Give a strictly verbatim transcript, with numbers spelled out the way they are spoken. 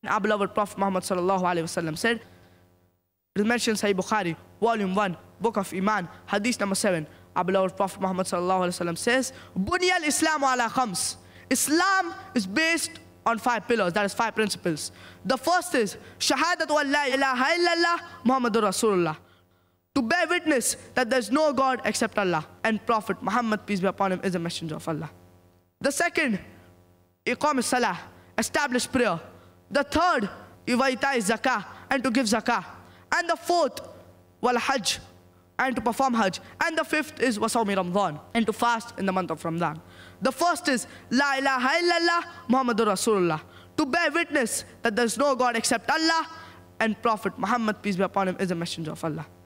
Our beloved Prophet Muhammad sallallahu alaihi wasallam said, it is mentioned in Sahih Bukhari, volume one, book of Iman, hadith number seven. Our beloved Prophet Muhammad sallallahu alaihi wasallam says, Bunya al-Islamu ala khams. Islam is based on five pillars, that is five principles. The first is Shahadatu an la ilaha illallah Muhammadur Rasulullah. To bear witness that there is no God except Allah, and Prophet Muhammad, peace be upon him, is a messenger of Allah. The second, Iqam as-salah, establish prayer. The third, Iwaita is zakah, and to give zakah. And the fourth, wal hajj, and to perform hajj. And the fifth is wasawmi Ramadan, and to fast in the month of Ramadan. The first is La ilaha illallah Muhammadur Rasulullah. To bear witness that there is no God except Allah, and Prophet Muhammad, peace be upon him, is a messenger of Allah.